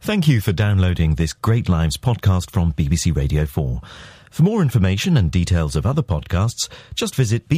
Thank you for downloading this Great Lives podcast from BBC Radio 4. For more information and details of other podcasts, just visit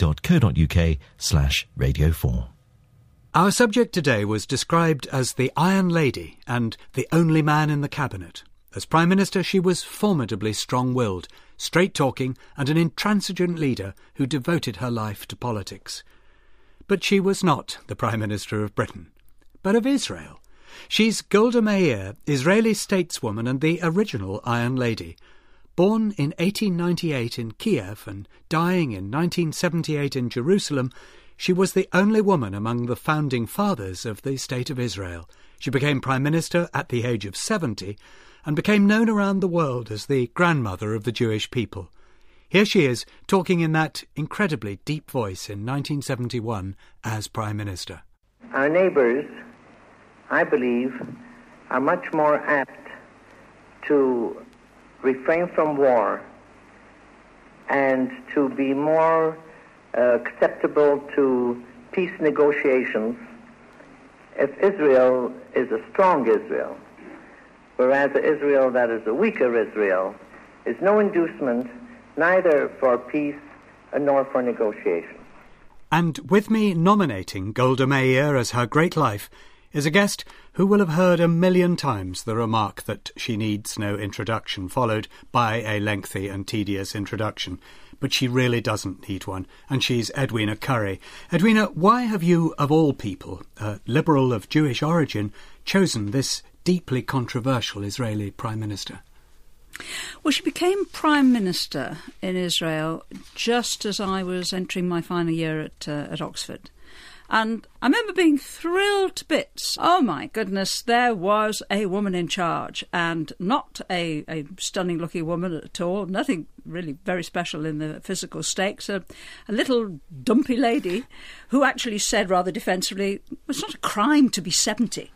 bbc.co.uk/Radio 4. Our subject today was described as the Iron Lady and the only man in the cabinet. As Prime Minister, she was formidably strong-willed, straight-talking and an intransigent leader who devoted her life to politics. But she was not the Prime Minister of Britain, but of Israel. She's Golda Meir, Israeli stateswoman and the original Iron Lady. Born in 1898 in Kiev and dying in 1978 in Jerusalem, she was the only woman among the founding fathers of the State of Israel. She became Prime Minister at the age of 70 and became known around the world as the grandmother of the Jewish people. Here she is, talking in that incredibly deep voice in 1971 as Prime Minister. Our neighbours, I believe, are much more apt to refrain from war and to be more acceptable to peace negotiations if Israel is a strong Israel, whereas the Israel that is a weaker Israel is no inducement neither for peace nor for negotiation. And with me nominating Golda Meir as her great life is a guest who will have heard a million times the remark that she needs no introduction, followed by a lengthy and tedious introduction. But she really doesn't need one, and she's Edwina Currie. Edwina, why have you, of all people, a liberal of Jewish origin, chosen this deeply controversial Israeli Prime Minister? Well, she became Prime Minister in Israel just as I was entering my final year at Oxford. And I remember being thrilled to bits. Oh, my goodness, there was a woman in charge, and not a stunning-looking woman at all, nothing really very special in the physical stakes, a little dumpy lady who actually said rather defensively, it's not a crime to be 70.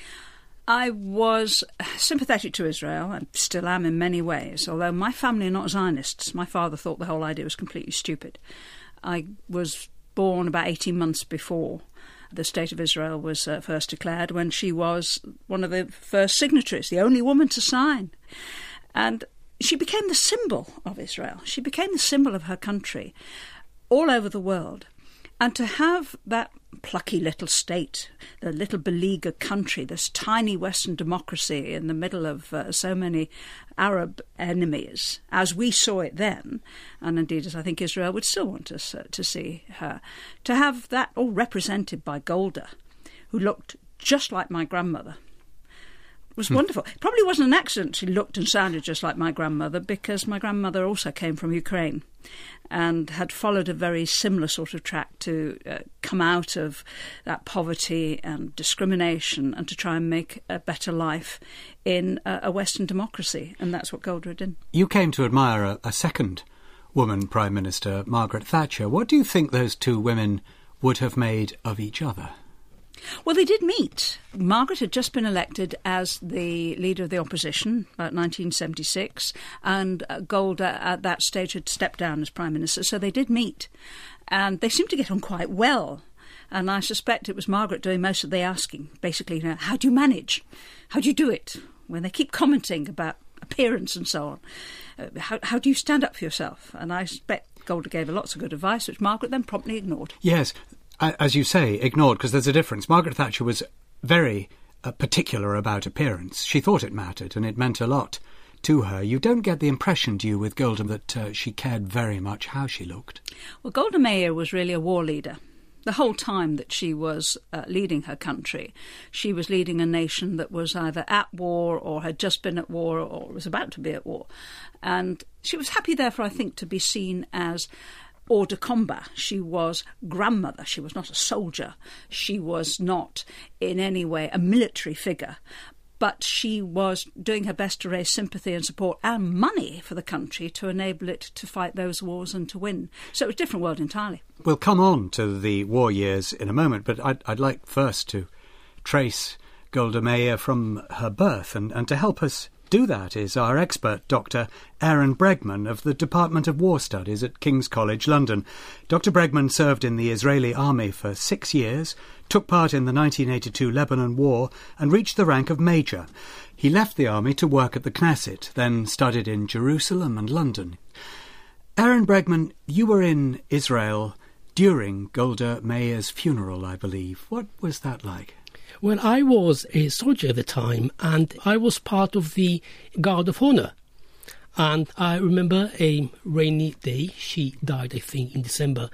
I was sympathetic to Israel, and still am in many ways, although my family are not Zionists. My father thought the whole idea was completely stupid. I was born about 18 months before the State of Israel was first declared, when she was one of the first signatories, the only woman to sign. And she became the symbol of Israel. She became the symbol of her country all over the world. And to have that plucky little state, the little beleaguered country, this tiny Western democracy in the middle of so many Arab enemies, as we saw it then, and indeed as I think Israel would still want us to see her, to have that all represented by Golda, who looked just like my grandmother, was wonderful. It probably wasn't an accident she looked and sounded just like my grandmother, because my grandmother also came from Ukraine and had followed a very similar sort of track to come out of that poverty and discrimination and to try and make a better life in a Western democracy. And that's what Golda did. You came to admire a second woman Prime Minister, Margaret Thatcher. What do you think those two women would have made of each other? Well, they did meet. Margaret had just been elected as the leader of the opposition, about 1976, and Golda at that stage had stepped down as Prime Minister, so they did meet. And they seemed to get on quite well. And I suspect it was Margaret doing most of the asking. Basically, how do you manage? How do you do it? When they keep commenting about appearance and so on. How do you stand up for yourself? And I suspect Golda gave her lots of good advice, which Margaret then promptly ignored. Yes. As you say, ignored, because there's a difference. Margaret Thatcher was very particular about appearance. She thought it mattered, and it meant a lot to her. You don't get the impression, do you, with Golda, that she cared very much how she looked? Well, Golda Meir was really a war leader. The whole time that she was leading her country, she was leading a nation that was either at war or had just been at war or was about to be at war. And she was happy, therefore, I think, to be seen as hors de combat. She was grandmother. She was not a soldier. She was not in any way a military figure. But she was doing her best to raise sympathy and support and money for the country to enable it to fight those wars and to win. So it was a different world entirely. We'll come on to the war years in a moment, but I'd like first to trace Golda Meir from her birth and to help us do that is our expert, Dr. Aaron Bregman of the Department of War Studies at King's College London. Dr. Bregman served in the Israeli army for 6 years, took part in the 1982 Lebanon War and reached the rank of Major. He left the army to work at the Knesset, then studied in Jerusalem and London. Aaron Bregman, you were in Israel during Golda Meir's funeral, I believe. What was that like? Well, I was a soldier at the time, and I was part of the Guard of Honor. And I remember a rainy day. She died, I think, in December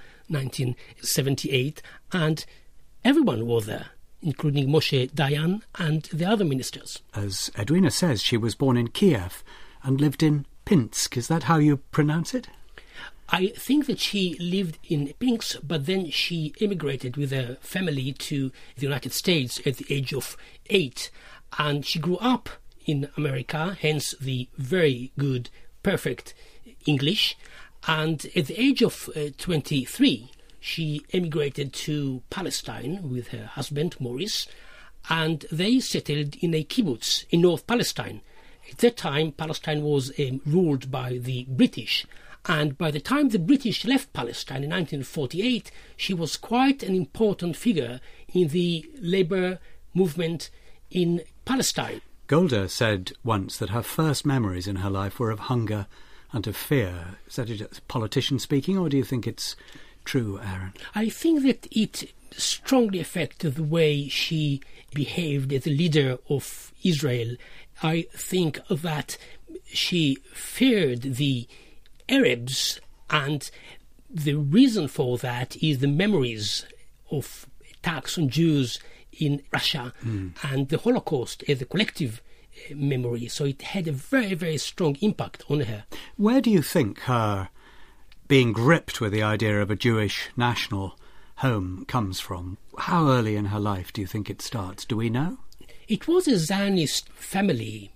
1978, and everyone was there, including Moshe Dayan and the other ministers. As Edwina says, she was born in Kiev and lived in Pinsk. Is that how you pronounce it? I think that she lived in Pinsk, but then she immigrated with her family to the United States at the age of 8. And she grew up in America, hence the very good, perfect English. And at the age of 23, she emigrated to Palestine with her husband, Maurice, and they settled in a kibbutz in North Palestine. At that time, Palestine was ruled by the British. And by the time the British left Palestine in 1948, she was quite an important figure in the labour movement in Palestine. Golda said once that her first memories in her life were of hunger and of fear. Is that a politician speaking, or do you think it's true, Aaron? I think that it strongly affected the way she behaved as a leader of Israel. I think that she feared the Arabs, and the reason for that is the memories of attacks on Jews in Russia and the Holocaust as a collective memory. So it had a very, very strong impact on her. Where do you think her being gripped with the idea of a Jewish national home comes from? How early in her life do you think it starts? Do we know? It was a Zionist family,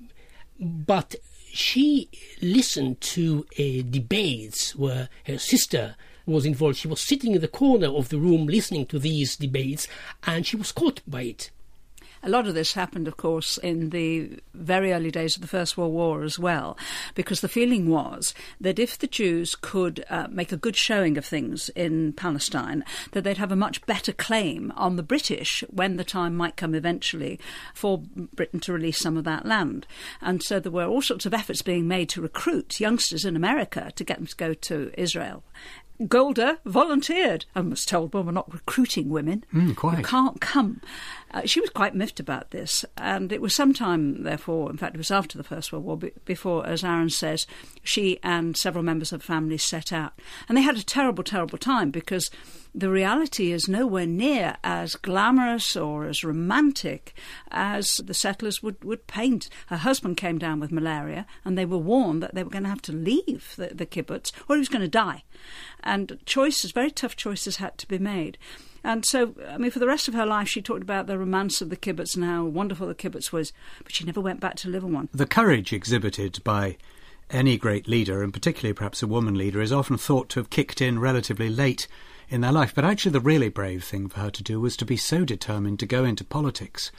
but she listened to debates where her sister was involved. She was sitting in the corner of the room listening to these debates, and she was caught by it. A lot of this happened, of course, in the very early days of the First World War as well, because the feeling was that if the Jews could make a good showing of things in Palestine, that they'd have a much better claim on the British when the time might come eventually for Britain to release some of that land. And so there were all sorts of efforts being made to recruit youngsters in America to get them to go to Israel. Golda volunteered and was told, well, we're not recruiting women. Quite. You can't come. She was quite miffed about this, and it was sometime, therefore, in fact, it was after the First World War, before, as Aaron says, she and several members of the family set out. And they had a terrible, terrible time, because the reality is nowhere near as glamorous or as romantic as the settlers would paint. Her husband came down with malaria, and they were warned that they were going to have to leave the kibbutz, or he was going to die. And choices, very tough choices, had to be made. And so, I mean, for the rest of her life, she talked about the romance of the kibbutz and how wonderful the kibbutz was, but she never went back to live in one. The courage exhibited by any great leader, and particularly perhaps a woman leader, is often thought to have kicked in relatively late in their life. But actually the really brave thing for her to do was to be so determined to go into politics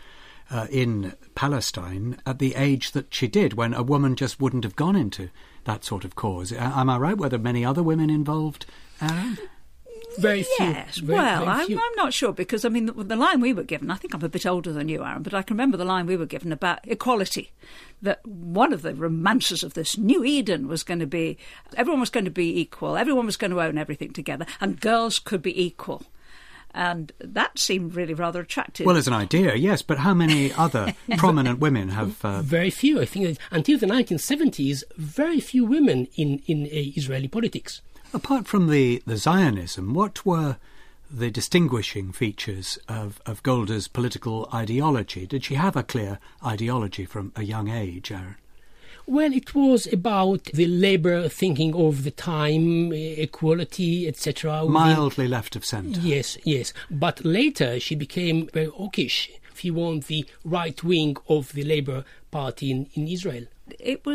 in Palestine at the age that she did, when a woman just wouldn't have gone into that sort of cause. Am I right? Were there many other women involved, Aaron? Very few. Yes, very I'm not sure, because, I mean, the line we were given, I think I'm a bit older than you, Aaron, but I can remember the line we were given about equality, that one of the romances of this new Eden was going to be, everyone was going to be equal, everyone was going to own everything together, and girls could be equal. And that seemed really rather attractive. Well, as an idea, yes, but how many other prominent women have... Very few. I think that until the 1970s, very few women in Israeli politics. Apart from the Zionism, what were the distinguishing features of Golda's political ideology? Did she have a clear ideology from a young age, Aaron? Well, it was about the labour thinking of the time, equality, etc. Mildly left of centre. Yes. But later she became very hawkish. She won the right wing of the Labour Party in Israel. It was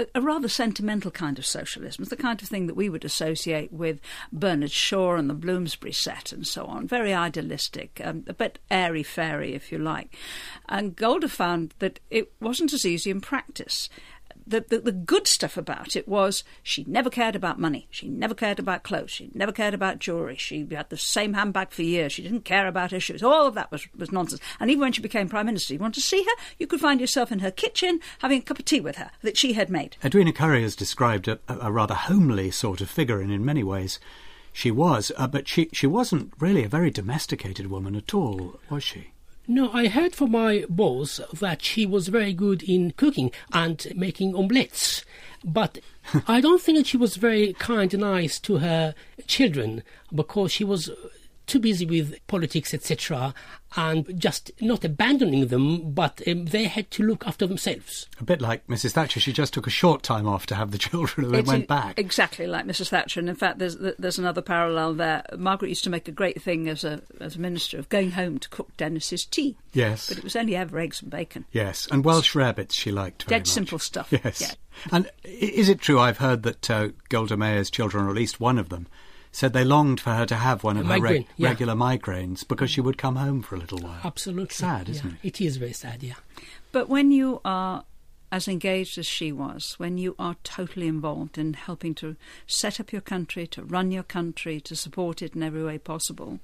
a rather sentimental kind of socialism. It's the kind of thing that we would associate with Bernard Shaw and the Bloomsbury set and so on. Very idealistic, a bit airy-fairy, if you like. And Golda found that it wasn't as easy in practice. The good stuff about it was she never cared about money. She never cared about clothes. She never cared about jewellery. She had the same handbag for years. She didn't care about her shoes. All of that was nonsense. And even when she became Prime Minister, you wanted to see her, you could find yourself in her kitchen having a cup of tea with her that she had made. Edwina Currie has described a rather homely sort of figure, and in many ways she was. But she wasn't really a very domesticated woman at all, was she? No, I heard from my boss that she was very good in cooking and making omelettes. But I don't think that she was very kind and nice to her children because she was too busy with politics, etc., and just not abandoning them, but they had to look after themselves. A bit like Mrs. Thatcher. She just took a short time off to have the children and then went back. Exactly like Mrs. Thatcher. And in fact, there's another parallel there. Margaret used to make a great thing as a minister of going home to cook Dennis's tea. Yes. But it was only ever eggs and bacon. Yes, and Welsh rarebits she liked very much. Dead simple stuff. Yes. Yeah. And is it true, I've heard that Golda Meir's children, or at least one of them, said they longed for her to have one of her regular migraines because she would come home for a little while. Absolutely. Sad, isn't it? It is very sad, yeah. But when you are as engaged as she was, when you are totally involved in helping to set up your country, to run your country, to support it in every way possible,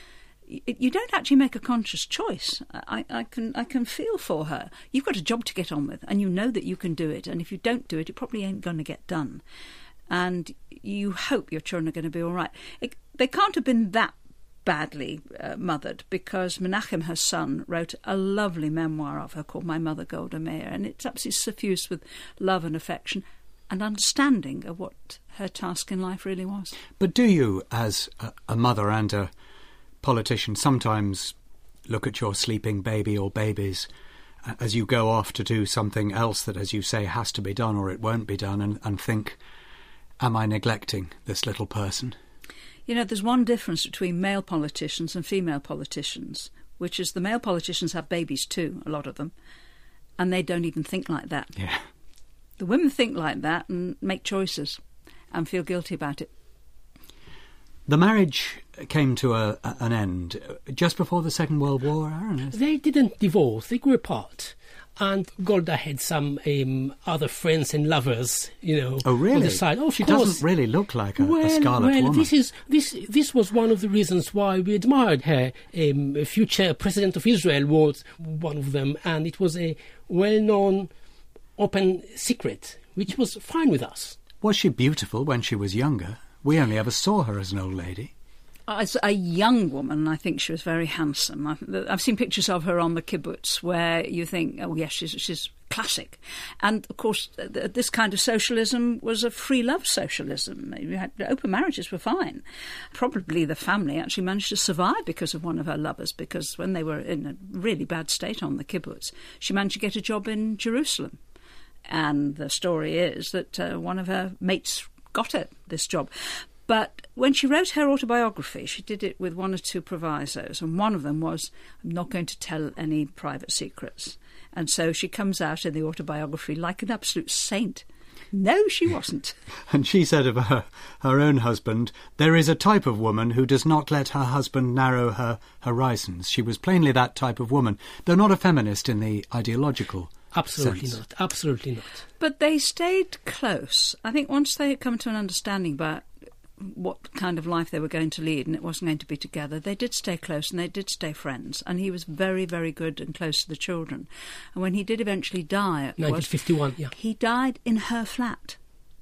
you don't actually make a conscious choice. I can feel for her. You've got a job to get on with, and you know that you can do it, and if you don't do it, it probably ain't going to get done. And you hope your children are going to be all right. They can't have been that badly mothered, because Menachem, her son, wrote a lovely memoir of her called My Mother Golda Meir, and it's absolutely suffused with love and affection and understanding of what her task in life really was. But do you, as a mother and a politician, sometimes look at your sleeping baby or babies as you go off to do something else that, as you say, has to be done or it won't be done, and think, am I neglecting this little person? You know, there's one difference between male politicians and female politicians, which is the male politicians have babies too, a lot of them, and they don't even think like that. Yeah. The women think like that and make choices and feel guilty about it. The marriage came to an end just before the Second World War, Aaron? They didn't divorce, they grew apart. And Golda had some other friends and lovers, Oh, really? on the side. Oh, she doesn't really look like a Scarlet woman. This was one of the reasons why we admired her. Future President of Israel was one of them, and it was a well-known, open secret, which was fine with us. Was she beautiful when she was younger? We only ever saw her as an old lady. As a young woman, I think she was very handsome. I've seen pictures of her on the kibbutz where you think, oh yes, she's classic. And of course, this kind of socialism was a free love socialism. You had open marriages were fine. Probably the family actually managed to survive because of one of her lovers, because when they were in a really bad state on the kibbutz, she managed to get a job in Jerusalem. And the story is that one of her mates got her this job. But when she wrote her autobiography, she did it with one or two provisos, and one of them was, I'm not going to tell any private secrets. And so she comes out in the autobiography like an absolute saint. No, she wasn't. And she said of her own husband, there is a type of woman who does not let her husband narrow her horizons. She was plainly that type of woman, though not a feminist in the ideological Absolutely sense. not. Absolutely not. But they stayed close. I think once they had come to an understanding about what kind of life they were going to lead and it wasn't going to be together, they did stay close and they did stay friends. And he was very, very good and close to the children. And when he did eventually die... 1951, yeah. He died in her flat.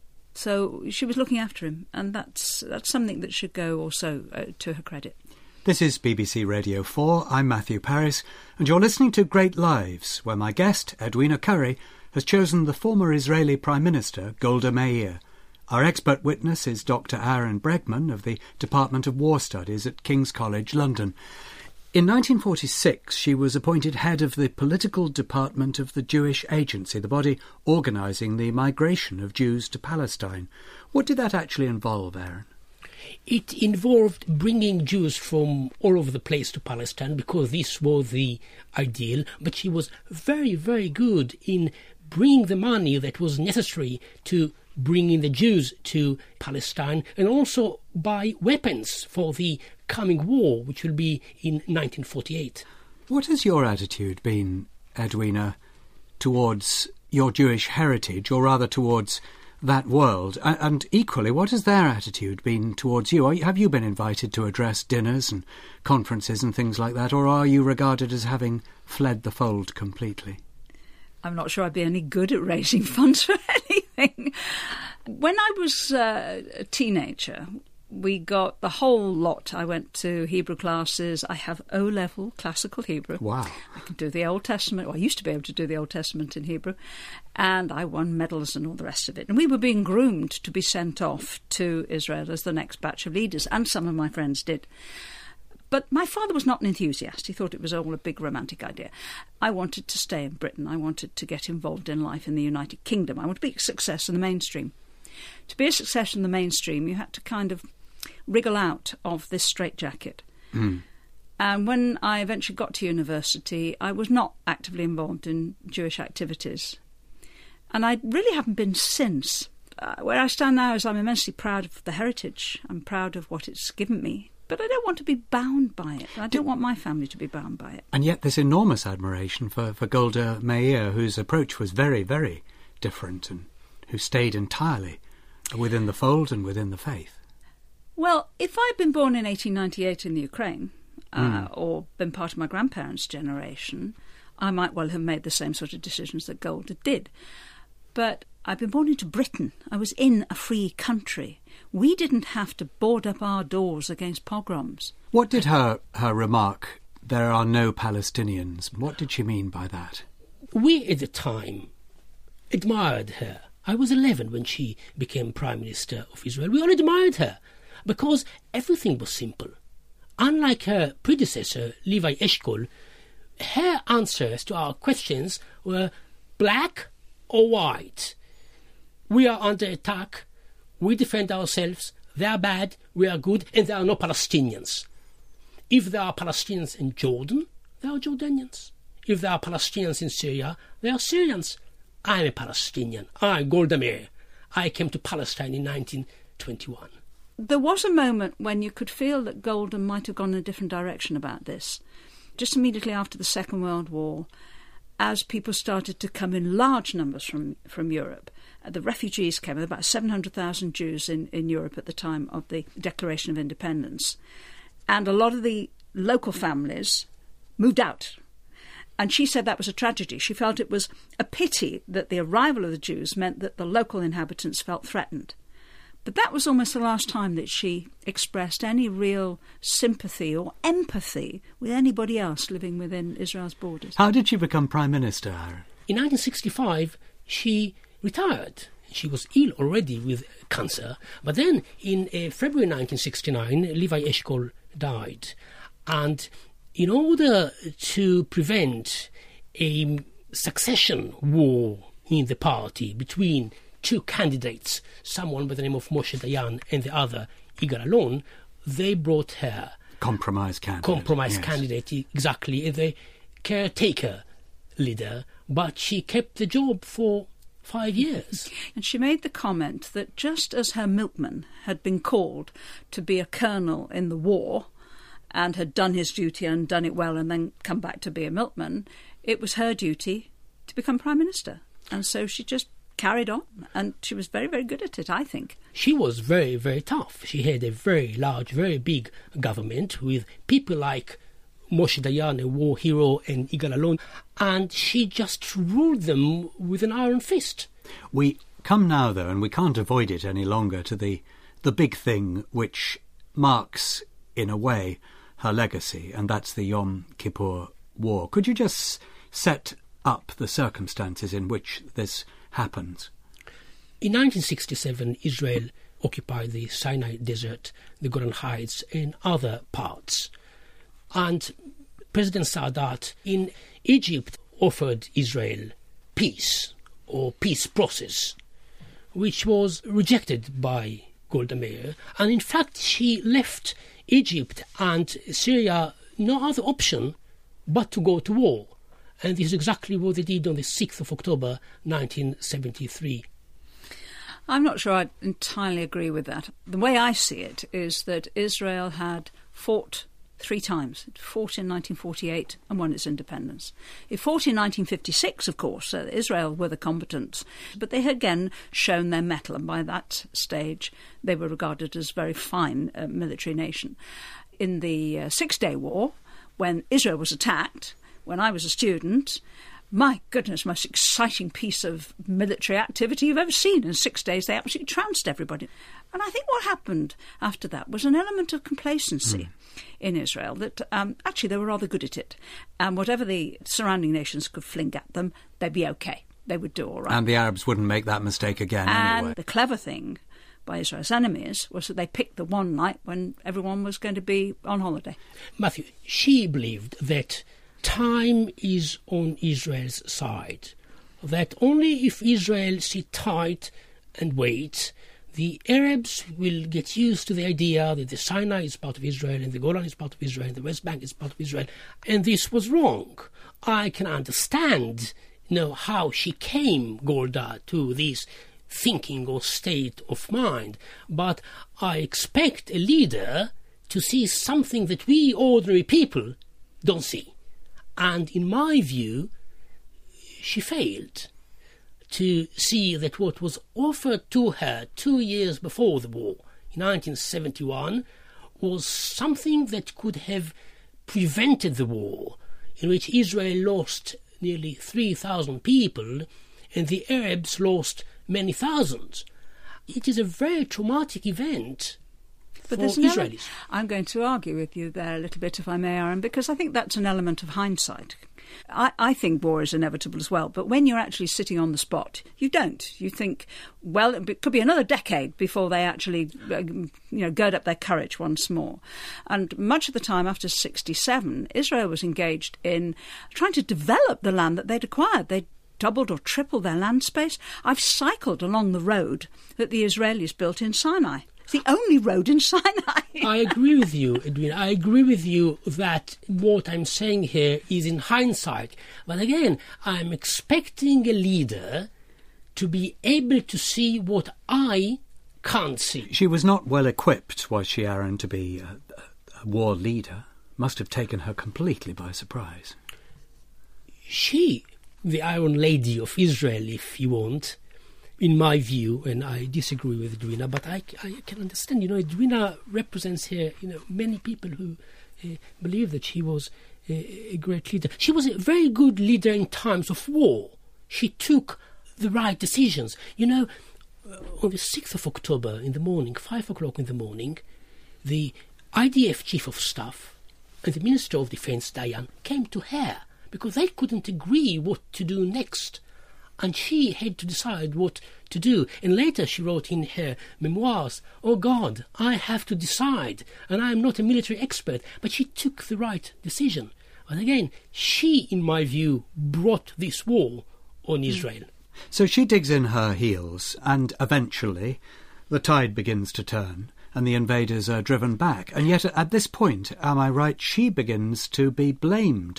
So she was looking after him, and that's something that should go also to her credit. This is BBC Radio 4. I'm Matthew Parris, and you're listening to Great Lives, where my guest, Edwina Currie, has chosen the former Israeli Prime Minister, Golda Meir. Our expert witness is Dr. Aaron Bregman of the Department of War Studies at King's College, London. In 1946, she was appointed head of the political department of the Jewish Agency, the body organising the migration of Jews to Palestine. What did that actually involve, Aaron? It involved bringing Jews from all over the place to Palestine because this was the ideal, but she was very, very good in bring the money that was necessary to bring in the Jews to Palestine, and also buy weapons for the coming war, which will be in 1948. What has your attitude been, Edwina, towards your Jewish heritage, or rather towards that world? And equally, what has their attitude been towards you? Have you been invited to address dinners and conferences and things like that, or are you regarded as having fled the fold completely? I'm not sure I'd be any good at raising funds for anything. When I was a teenager, we got the whole lot. I went to Hebrew classes. I have O-level classical Hebrew. Wow. I can do the Old Testament. Well, I used to be able to do the Old Testament in Hebrew. And I won medals and all the rest of it. And we were being groomed to be sent off to Israel as the next batch of leaders. And some of my friends did. But my father was not an enthusiast. He thought it was all a big romantic idea. I wanted to stay in Britain. I wanted to get involved in life in the United Kingdom. I wanted to be a success in the mainstream. To be a success in the mainstream, you had to kind of wriggle out of this straitjacket. And when I eventually got to university, I was not actively involved in Jewish activities. And I really haven't been since. Where I stand now is I'm immensely proud of the heritage. I'm proud of what it's given me. But I don't want to be bound by it. I don't want my family to be bound by it. And yet this enormous admiration for Golda Meir, whose approach was very, very different and who stayed entirely within the fold and within the faith. Well, if I'd been born in 1898 in the Ukraine, or been part of my grandparents' generation, I might well have made the same sort of decisions that Golda did. But I've been born into Britain. I was in a free country. We didn't have to board up our doors against pogroms. What did her remark, "There are no Palestinians," what did she mean by that? We, at the time, admired her. I was 11 when she became Prime Minister of Israel. We all admired her because everything was simple. Unlike her predecessor, Levi Eshkol, her answers to our questions were black or white. We are under attack. We defend ourselves. They are bad. We are good. And there are no Palestinians. If there are Palestinians in Jordan, they are Jordanians. If there are Palestinians in Syria, they are Syrians. I'm a Palestinian. I'm Golda Meir. I came to Palestine in 1921. There was a moment when you could feel that Golda might have gone in a different direction about this. Just immediately after the Second World War, as people started to come in large numbers from Europe, the refugees came, about 700,000 Jews in Europe at the time of the Declaration of Independence. And a lot of the local families moved out. And she said that was a tragedy. She felt it was a pity that the arrival of the Jews meant that the local inhabitants felt threatened. But that was almost the last time that she expressed any real sympathy or empathy with anybody else living within Israel's borders. How did she become Prime Minister, Aaron? In 1965, she retired. She was ill already with cancer. But then, in February 1969, Levi Eshkol died. And in order to prevent a succession war in the party between two candidates, someone by the name of Moshe Dayan and the other Yigal Allon, they brought her compromise candidate, exactly, the caretaker leader, but she kept the job for 5 years. And she made the comment that just as her milkman had been called to be a colonel in the war and had done his duty and done it well and then come back to be a milkman, it was her duty to become Prime Minister. And so she just carried on, and she was very, very good at it, I think. She was very, very tough. She had a very large, very big government with people like Moshe Dayan, a war hero, and Yigal Allon, and she just ruled them with an iron fist. We come now, though, and we can't avoid it any longer, to the big thing which marks, in a way, her legacy, and that's the Yom Kippur War. Could you just set up the circumstances in which this happened? In 1967, Israel occupied the Sinai Desert, the Golan Heights, and other parts. And President Sadat in Egypt offered Israel peace, or peace process, which was rejected by Golda Meir. And in fact, she left Egypt and Syria no other option but to go to war. And this is exactly what they did on the 6th of October 1973. I'm not sure I entirely agree with that. The way I see it is that Israel had fought 3 times. It fought in 1948 and won its independence. It fought in 1956, of course. Israel were the combatants. But they had again shown their mettle, and by that stage they were regarded as a very fine military nation. In the Six-Day War, when Israel was attacked, when I was a student, my goodness, most exciting piece of military activity you've ever seen. In 6 days, they absolutely trounced everybody. And I think what happened after that was an element of complacency in Israel, that actually they were rather good at it. And whatever the surrounding nations could fling at them, they'd be okay. They would do all right. And the Arabs wouldn't make that mistake again anyway. And the clever thing by Israel's enemies was that they picked the one night when everyone was going to be on holiday. Matthew, she believed that time is on Israel's side, that only if Israel sit tight and wait, the Arabs will get used to the idea that the Sinai is part of Israel and the Golan is part of Israel and the West Bank is part of Israel. And this was wrong. I can understand, how she came, Golda, to this thinking or state of mind, but I expect a leader to see something that we ordinary people don't see. And in my view, she failed to see that what was offered to her 2 years before the war, in 1971, was something that could have prevented the war, in which Israel lost nearly 3,000 people and the Arabs lost many thousands. It is a very traumatic event. But there's Israelis. I'm going to argue with you there a little bit, if I may, Aaron, because I think that's an element of hindsight. I think war is inevitable as well, but when you're actually sitting on the spot, you don't. You think, well, it could be another decade before they actually, gird up their courage once more. And much of the time after 1967, Israel was engaged in trying to develop the land that they'd acquired. They'd doubled or tripled their land space. I've cycled along the road that the Israelis built in Sinai. It's the only road in Sinai. I agree with you, Edwina. I agree with you that what I'm saying here is in hindsight. But again, I'm expecting a leader to be able to see what I can't see. She was not well equipped, was she, Aaron, to be a war leader? Must have taken her completely by surprise. She, the Iron Lady of Israel, if you want, in my view, and I disagree with Edwina, but I can understand, Edwina represents here, many people who believe that she was a great leader. She was a very good leader in times of war. She took the right decisions. On the 6th of October in the morning, 5 o'clock in the morning, the IDF Chief of Staff and the Minister of Defense, Dayan, came to her because they couldn't agree what to do next. And she had to decide what to do. And later she wrote in her memoirs, "Oh God, I have to decide, and I am not a military expert." But she took the right decision. And again, she, in my view, brought this war on Israel. So she digs in her heels, and eventually the tide begins to turn, and the invaders are driven back. And yet at this point, am I right, she begins to be blamed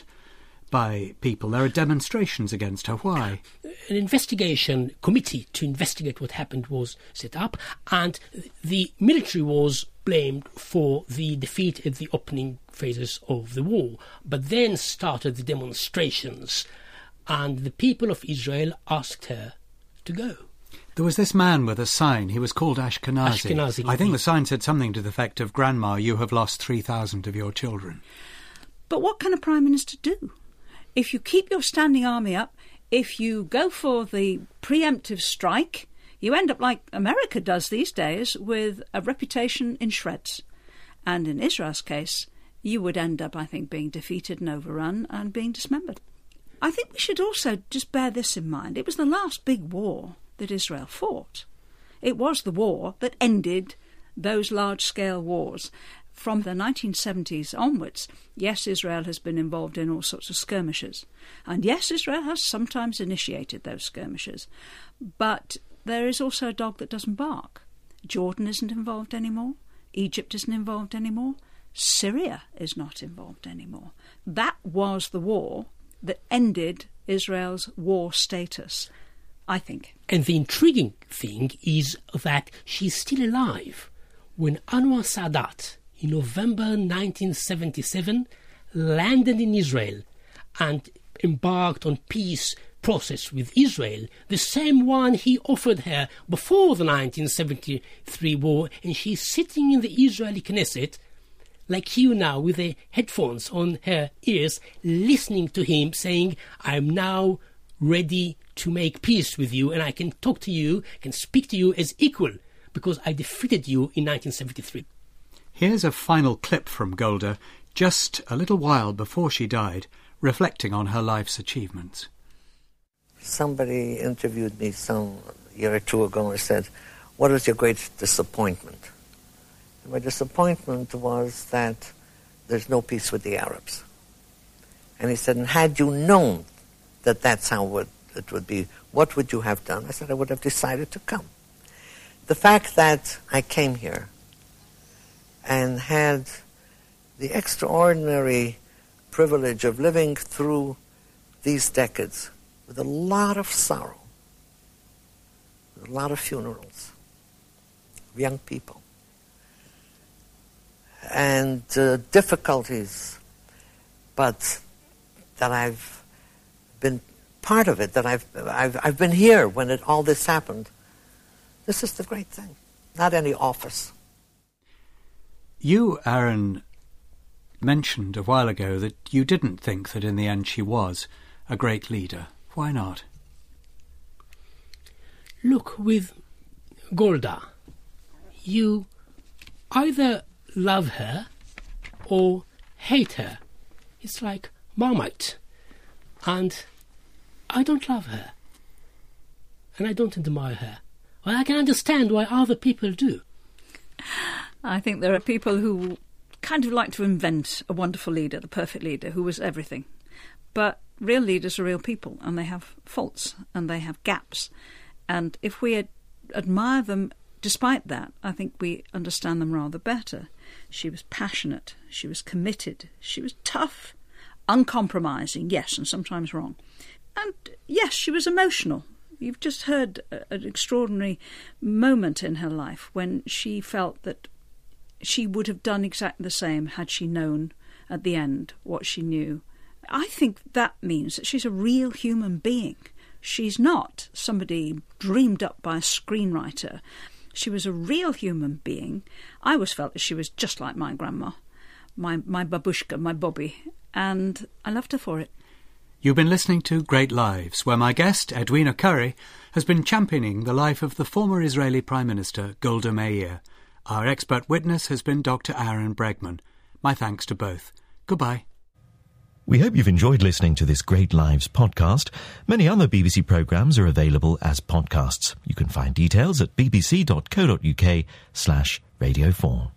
by people. There are demonstrations against her. Why? An investigation committee to investigate what happened was set up, and the military was blamed for the defeat at the opening phases of the war. But then started the demonstrations, and the people of Israel asked her to go. There was this man with a sign. He was called Ashkenazi. I think the sign said something to the effect of, "Grandma, you have lost 3,000 of your children." But what can a Prime Minister do? If you keep your standing army up, if you go for the preemptive strike, you end up like America does these days, with a reputation in shreds. And in Israel's case, you would end up, I think, being defeated and overrun and being dismembered. I think we should also just bear this in mind. It was the last big war that Israel fought. It was the war that ended those large-scale wars. From the 1970s onwards, yes, Israel has been involved in all sorts of skirmishes. And yes, Israel has sometimes initiated those skirmishes. But there is also a dog that doesn't bark. Jordan isn't involved anymore. Egypt isn't involved anymore. Syria is not involved anymore. That was the war that ended Israel's war status, I think. And the intriguing thing is that she's still alive. When Anwar Sadat, in November 1977, landed in Israel and embarked on peace process with Israel, the same one he offered her before the 1973 war, and she's sitting in the Israeli Knesset, like you now, with the headphones on her ears, listening to him saying, I'm now ready to make peace with you, and I can talk to you, can speak to you as equal, because I defeated you in 1973. Here's a final clip from Golda, just a little while before she died, reflecting on her life's achievements. Somebody interviewed me some year or two ago and said, what was your greatest disappointment? And my disappointment was that there's no peace with the Arabs. And he said, and had you known that that's how it would be, what would you have done? I said, I would have decided to come. The fact that I came here and had the extraordinary privilege of living through these decades with a lot of sorrow, with a lot of funerals, of young people, and difficulties, but that I've been part of it, that I've been here when all this happened. This is the great thing, not any office. You, Aaron, mentioned a while ago that you didn't think that in the end she was a great leader. Why not? Look, with Golda, you either love her or hate her. It's like Marmite. And I don't love her. And I don't admire her. Well, I can understand why other people do. I think there are people who kind of like to invent a wonderful leader, the perfect leader, who was everything. But real leaders are real people, and they have faults, and they have gaps. And if we admire them despite that, I think we understand them rather better. She was passionate, she was committed, she was tough, uncompromising, yes, and sometimes wrong. And yes, she was emotional. You've just heard an extraordinary moment in her life when she felt that she would have done exactly the same had she known at the end what she knew. I think that means that she's a real human being. She's not somebody dreamed up by a screenwriter. She was a real human being. I always felt that she was just like my grandma, my babushka, my Bobby, and I loved her for it. You've been listening to Great Lives, where my guest, Edwina Currie, has been championing the life of the former Israeli Prime Minister, Golda Meir. Our expert witness has been Dr. Aaron Bregman. My thanks to both. Goodbye. We hope you've enjoyed listening to this Great Lives podcast. Many other BBC programmes are available as podcasts. You can find details at bbc.co.uk/Radio 4.